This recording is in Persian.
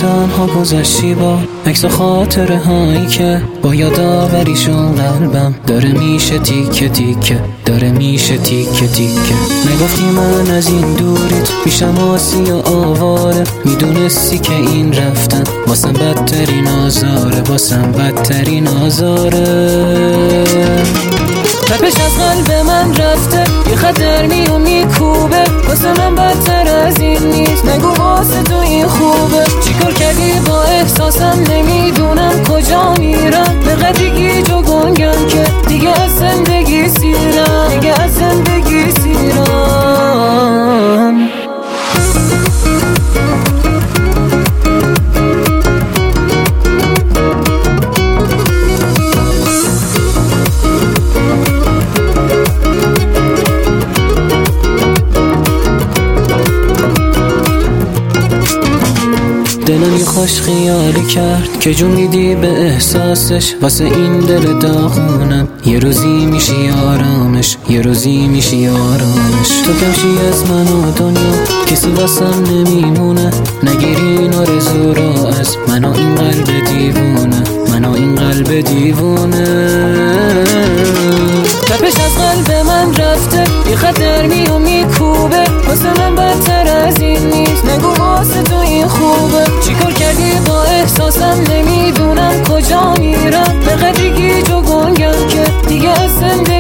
تنها گذشتی با عکس و خاطره هایی که با یادآوریشون قلبم داره میشه تیکه تیکه، داره میشه تیکه تیکه. نگفتی من از این دوریت میشم آسی و آواره، میدونستی که این رفتن واسم بدترین آزاره، واسم بدترین آزاره. تپش از قلب من رفته، یه خط در میون میکوبه، واسه من بدتر از این نیست، نگو واسه تو این خوبه. چیکار کردی با احساسم نمیدونم کجا میرم، به قدری گیج و گنگم که دیگه از زندگی سیرم، دیگه از زندگی سیرم. دلم یه خوش خیالی کرد که جون میدی به احساسش، واسه این دل داغونم یه روزی میشی آرامش، یه روزی میشی آرامش. تو کمشی از من و دنیا، کسی واسم نمیمونه، نگیری این آرزو رو از من و این قلب دیوونه، من و این قلب دیوونه. تپش از قلب من رفته، یه خط در میون میکوبه، واسه من بدتر از این نیست، نگو واسه تو این خوبه. چیکار کردی با احساسم نمیدونم کجا میرم، به قدری گیج و گنگم که دیگه از زندگی